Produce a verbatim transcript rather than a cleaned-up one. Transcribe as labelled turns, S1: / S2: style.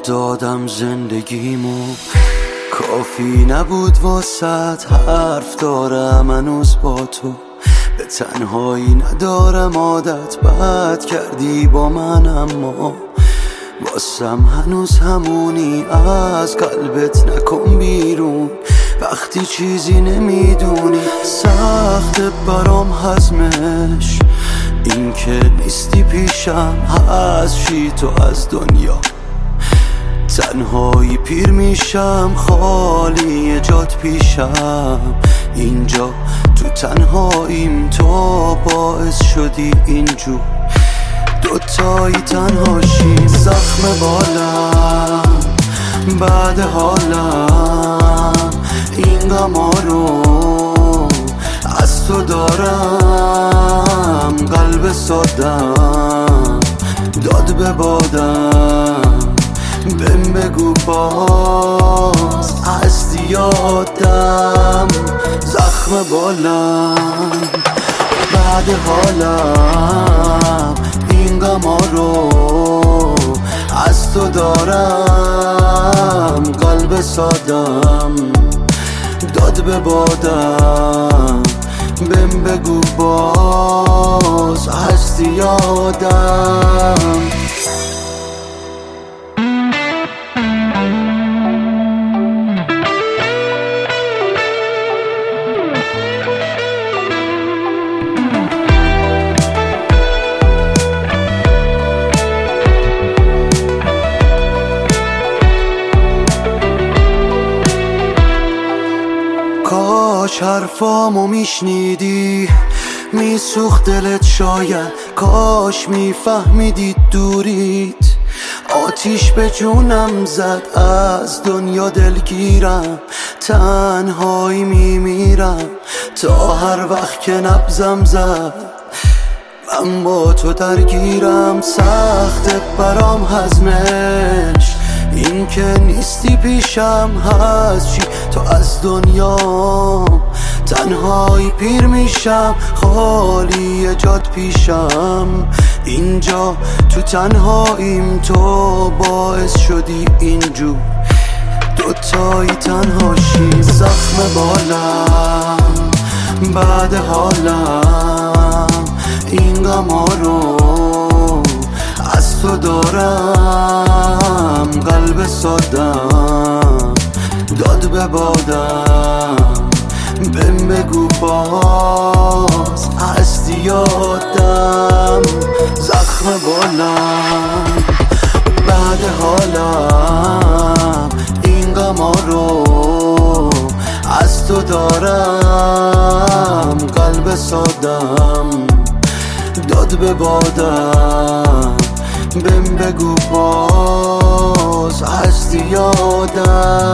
S1: دادم زندگیمو، کافی نبود واسط حرف دارم هنوز با تو. به تنهایی ندارم عادت، بد کردی با من اما واسم هنوز همونی. از قلبت نکن بیرون وقتی چیزی نمیدونی. سخت برام هضمش این که نیستی پیشم، از چی تو از دنیا تنهایی پیر میشم، خالی جات پیشم اینجا تو تنهاییم. تو باعث شدی اینجور دوتایی تنهاشیم. زخم بالم بعد حالم این غما رو از تو دارم. قلب سادم داد به بادم، بهم بگو باز هستی یادم. زخم بالم بعد حالم این غما رو از تو دارم. قلب سادم داد به بادم، بهم بگو باز هستی یادم. کاش حرفامو میشنیدی، میسوخت دلت شاید. کاش میفهمیدی دوریت آتیش به جونم زد. از دنیا دلگیرم، تنهایی میمیرم تا هر وقت که نبضم زد من با تو درگیرم. سخت برام هضمش این که نیستی پیشم، هست چی تو از دنیا تنهایی پیر میشم، خالی جات پیشم اینجا تو تنهاییم. تو باعث شدی اینجور دوتایی تنهاشیم. زخم بالم بعد حالم این غما رو از تو دارم. قلب سادم داد به بادم، بهم بگو باز هستی یادم. زخم بالم بعد حالم این غما رو از تو دارم. قلب سادم داد به بادم، بهم بگو باز هستی یادم.